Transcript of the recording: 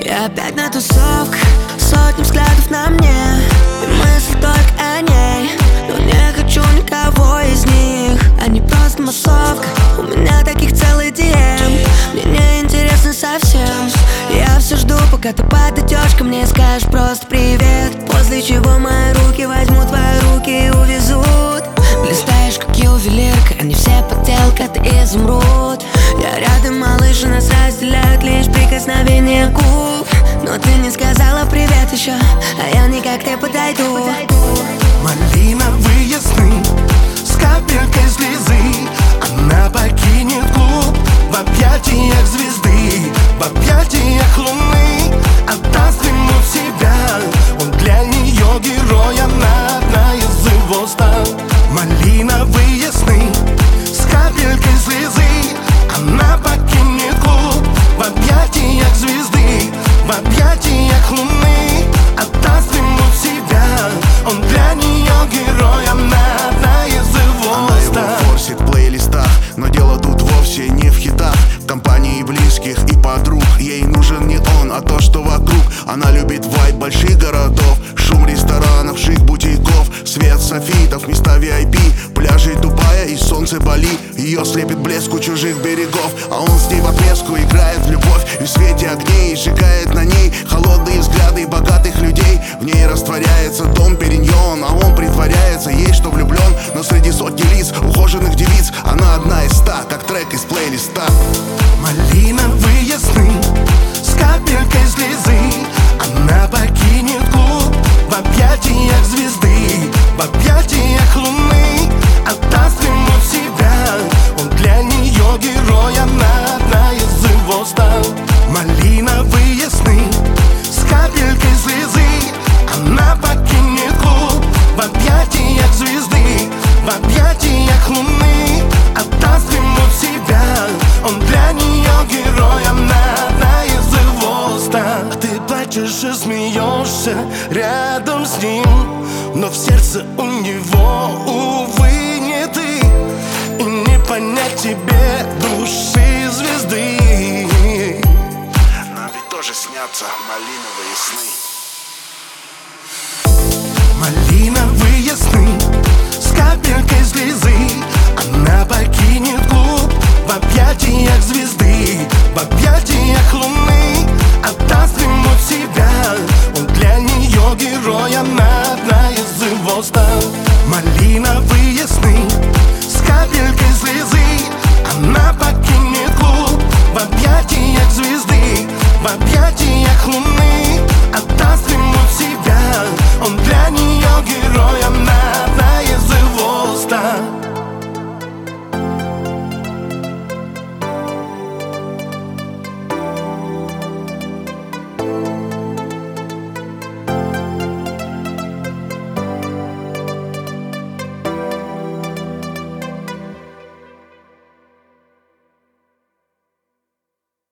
Я опять на тусовках, сотни взглядов на мне, и мысли только о ней, но не хочу никого из них. Они просто массовка, у меня таких целый DM. Мне не интересно совсем. Я все жду, пока ты подойдешь ко мне и скажешь просто привет. После чего мои руки возьмут твои руки и увезут. Блистаешь, как ювелирка, они все подделка, ты изумруд. Я рядом, малыш, и нас разделяют лишь прикосновения губ. Но ты не сказала привет еще, а я не как ты подойду. Малиновые сны с капелькой слезы, она покинет клуб в объятиях звезды, в объятиях луны. Отдаст ему себя, он для нее герой, она одна из его стан. Малиновые сны с капелькой слезы, она покинет клуб в объятиях звезды, в объятиях луны. Отдаст ему себя, он для нее герой, она одна из его стан. Она его форсит в плейлистах, но дело тут вовсе не в хитах. В компании близких и подруг ей нужен не он, а то, что вокруг. Она любит вайб больших городов, шум ресторанов, шик бутиков, свет софитов, места VIP, пляжи Дубая и солнце Бали. Ее слепит блеск у чужих берегов, а он с ней в отместку играет в любовь. И в свете огней сжигает на ней холодные взгляды богатых людей. В ней растворяется Дом Периньон, а он притворяется ей, что влюблен. Но среди сотни лиц, ухоженных девиц, она одна из 100, как трек из плейлиста. Малиновые сны с капелькой слезы, она покинет клуб в объятиях звезды, в объятиях луны. Отдаст ему себя, он для нее герой, она одна из его стан. Малиновые сны с капелькой слезы, она покинет клуб в объятиях звезды, в объятиях луны. Отдаст ему себя, он для нее герой, она одна из его стан. А ты плачешь и смеешься рядом с ним, но в сердце у него, увы, не ты. И не понять тебе души звезды. Нам ведь тоже снятся малиновые сны. Малиновые сны с капелькой слезы, она покинет клуб в объятиях звезды, в объятиях луны.